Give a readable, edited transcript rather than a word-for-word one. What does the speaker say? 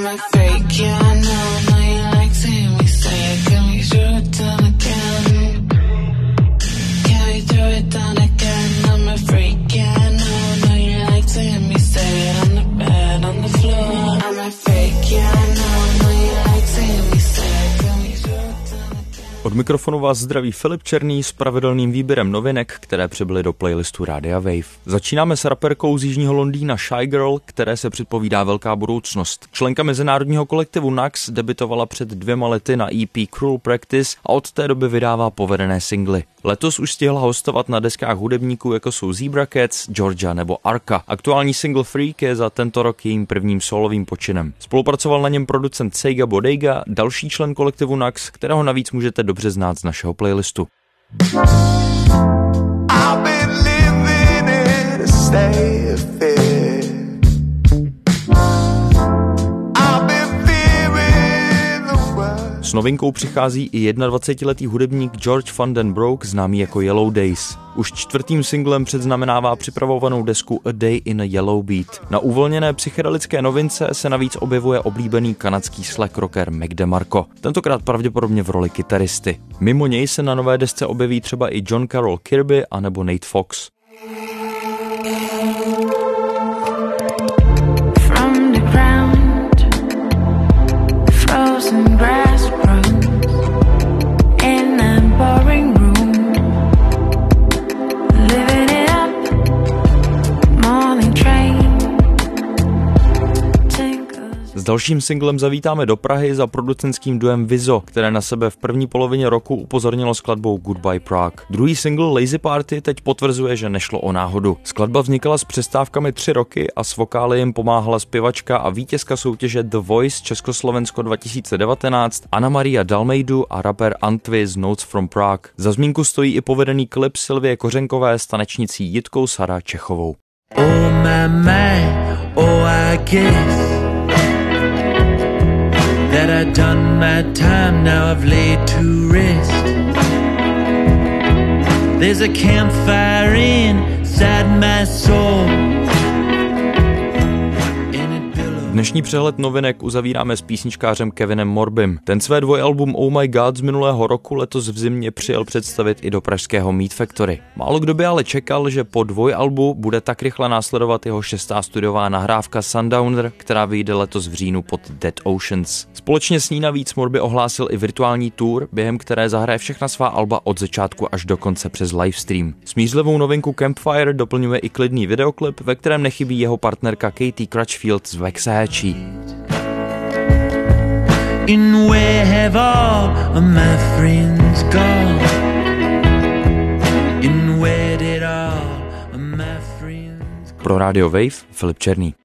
a fake, yeah, I know you like seeing me say it. Can we do it done again? Can we do it done again? I'm a freak, yeah, I know you like seeing me say it. On the bed, on the floor. I'm a fake, yeah, I know you like seeing me say it. Can we do it done again? Od mikrofonu vás zdraví Filip Černý s pravidelným výběrem novinek, které přibyly do playlistu Rádia Wave. Začínáme s raperkou z jižního Londýna Shy Girl, které se předpovídá velká budoucnost. Členka mezinárodního kolektivu Nax debitovala před 2 lety na EP Cruel Practice a od té doby vydává povedené singly. Letos už stihla hostovat na deskách hudebníků jako jsou Zebra Cats, Georgia nebo Arca. Aktuální single Freak je za tento rok jejím prvním solovým počinem. Spolupracoval na něm producent Sega Bodega, další člen kolektivu Nax, kterého navíc můžete dobře znát z našeho playlistu. S novinkou přichází i 21letý hudebník George Van Den Broek, známý jako Yellow Days. Už 4. singlem předznamenává připravovanou desku A Day in a Yellow Beat. Na uvolněné psychedelické novince se navíc objevuje oblíbený kanadský slack rocker Mac DeMarco, tentokrát pravděpodobně v roli kytaristy. Mimo něj se na nové desce objeví třeba i John Carroll Kirby anebo Nate Fox. S dalším singlem zavítáme do Prahy za producentským duem Vizo, které na sebe v první polovině roku upozornilo skladbou Goodbye Prague. Druhý single Lazy Party teď potvrzuje, že nešlo o náhodu. Skladba vznikala s přestávkami 3 roky a s vokály jim pomáhala zpěvačka a vítězka soutěže The Voice Československo 2019 Anna Maria Dalmejdu a rapper Antwi z Notes from Prague. Za zmínku stojí i povedený klip Sylvie Kořenkové s tanečnicí Jitkou Sara Čechovou. Oh my, oh I guess that I've done my time, now I've laid to rest. There's a campfire inside my soul. Dnešní přehled novinek uzavíráme s písničkářem Kevinem Morbym. Ten své dvojalbum Oh My God z minulého roku letos v zimě přijel představit i do pražského Meat Factory. Málo kdo by ale čekal, že po dvojalbu bude tak rychle následovat jeho 6. studiová nahrávka Sundowner, která vyjde letos v říjnu pod Dead Oceans. Společně s ní navíc Morby ohlásil i virtuální tour, během které zahraje všechna svá alba od začátku až do konce přes livestream. Smířlivou novinku Campfire doplňuje i klidný videoklip, ve kterém nechybí jeho partnerka Katie Crutchfield z Waxahachie. And where have all of my friends gone? And where did all of my friends go? Pro Radio Wave Filip Černý.